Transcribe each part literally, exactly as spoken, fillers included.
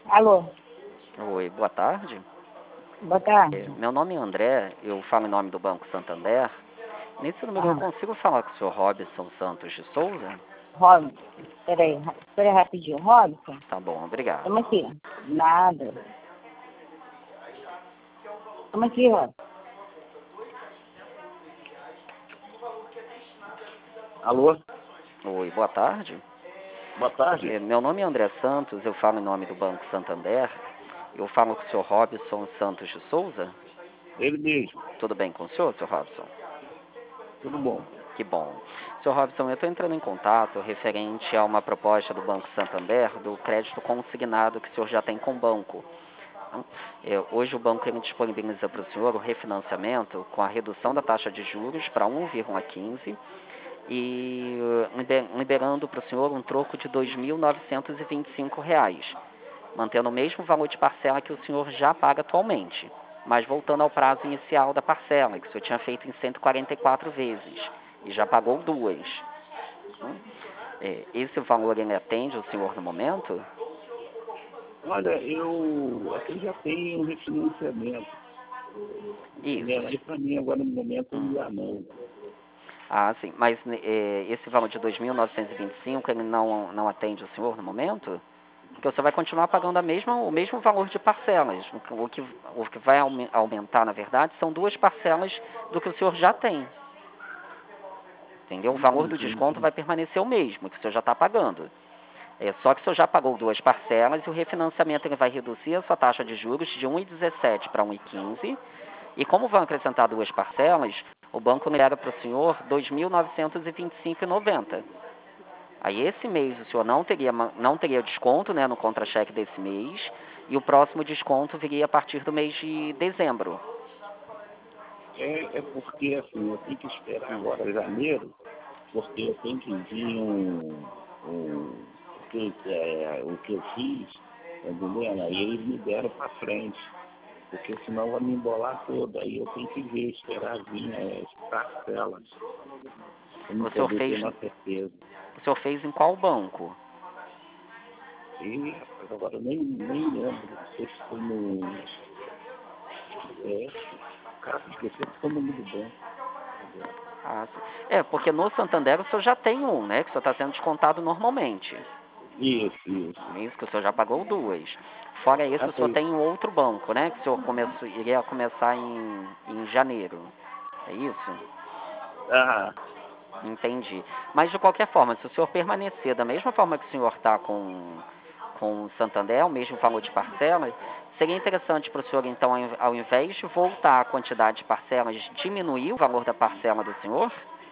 Alô, Oi, boa tarde. boa É, tarde. Meu nome é André, eu falo em nome do Banco Santander. Nesse número eu Ah, consigo falar com o senhor Robson Santos de Souza? Robson, peraí, ra- espera aí rapidinho. Robson, Tá bom, obrigado. toma aqui. Nada. Toma aqui, Robson. Alô, Oi, boa tarde. boa tarde. É, Meu nome é André Santos, eu falo em nome do Banco Santander. Eu falo com o senhor Robson Santos de Souza. Ele mesmo, Tudo bem com o senhor, senhor Robson? tudo bom. Que bom. senhor Robson, eu estou entrando em contato referente a uma proposta do Banco Santander do crédito consignado que o senhor já tem com o banco. É, Hoje o banco ele disponibiliza para o senhor o refinanciamento com a redução da taxa de juros para um vírgula quinze e uh, liber- liberando para o senhor um troco de dois mil novecentos e vinte e cinco reais, mantendo o mesmo valor de parcela que o senhor já paga atualmente, mas voltando ao prazo inicial da parcela, que o senhor tinha feito em cento e quarenta e quatro vezes e já pagou duas. Hum, é, Esse valor ele atende o senhor no momento? Olha, eu aqui já tenho um refinanciamento. Isso. Entendeu? Aí para mim agora no momento Hum. não dá não. Ah, sim. Mas né, eh, esse valor de dois mil novecentos e vinte e cinco ele não, não atende o senhor no momento? Porque você vai continuar pagando a mesma, o mesmo valor de parcelas. O que, o que o que vai aume- aumentar, na verdade, são duas parcelas do que o senhor já tem. Entendeu? O valor do desconto Entendi. vai permanecer o mesmo, que o senhor já está pagando. É só que o senhor já pagou duas parcelas e o refinanciamento ele vai reduzir a sua taxa de juros de um vírgula dezessete para um vírgula quinze. E como vão acrescentar duas parcelas, o banco libera para o senhor dois mil novecentos e vinte e cinco reais e noventa centavos. Aí esse mês o senhor não teria, não teria desconto, né, no contra-cheque desse mês, e o próximo desconto viria a partir do mês de dezembro. É, é porque assim, eu tenho que esperar Hum. agora janeiro, porque eu tenho que vir um, um o, que, é, o que eu fiz, tá entendendo? Aí eles me deram para frente. Porque senão vai me embolar toda. Aí eu tenho que ver, esperar vir as parcelas. Para não O senhor poder ter fez, uma certeza. o senhor fez em qual banco? E, rapaz, agora eu nem, nem lembro. Não sei se foi no. É, cara, esqueci que foi no nome do banco. Ah, sim. É, porque no Santander o senhor já tem um, né, que o senhor está sendo descontado normalmente. Isso, isso. Isso que o senhor já pagou duas. Fora isso, Ah, o senhor foi. tem um outro banco, né, que o senhor começou, iria começar em, em janeiro. É isso? Ah, Entendi. Mas de qualquer forma, se o senhor permanecer da mesma forma que o senhor está com, com o Santander, o mesmo valor de parcela, seria interessante para o senhor, então, ao ao invés de voltar a quantidade de parcelas, diminuir o valor da parcela do senhor?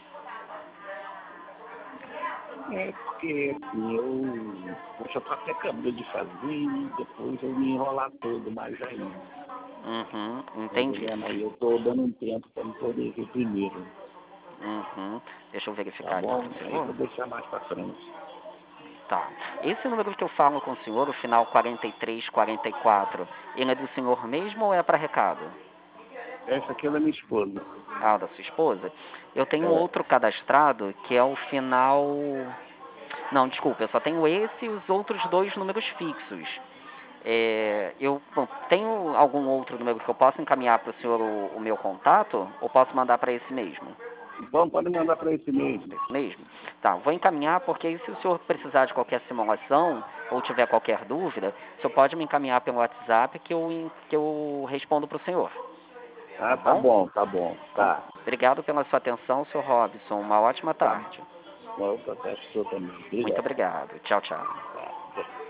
é porque assim, eu. Poxa, eu tô até acabando de fazer e depois eu me enrolar todo mais ainda. Uhum, Tá entendi. entendendo? Aí eu tô dando um tempo para me poder ver primeiro. Uhum. Deixa eu Tá verificar aqui para bom? o Aí eu senhor. vou deixar mais para frente. Tá. Esse número que eu falo com o senhor, o final quarenta e três quarenta e quatro, ele é do senhor mesmo ou é para recado? Essa aqui é da minha esposa. Ah, da sua esposa? Eu tenho É. outro cadastrado que é o final. Não, desculpa, eu só tenho esse e os outros dois números fixos. É, eu bom, tenho algum outro número que eu possa encaminhar para o senhor o, o meu contato ou posso mandar para esse mesmo? Bom, pode mandar para esse mesmo. Esse mesmo? Tá, vou encaminhar porque aí se o senhor precisar de qualquer simulação ou tiver qualquer dúvida, o senhor pode me encaminhar pelo WhatsApp que eu, en- que eu respondo para o senhor. Tá Ah, tá bom? bom, tá bom. Então, Tá. obrigado pela sua atenção, senhor Robson. Uma ótima Tá. tarde. Uma outra pessoa também. Muito Obrigado. obrigado. Tchau, tchau. Tá.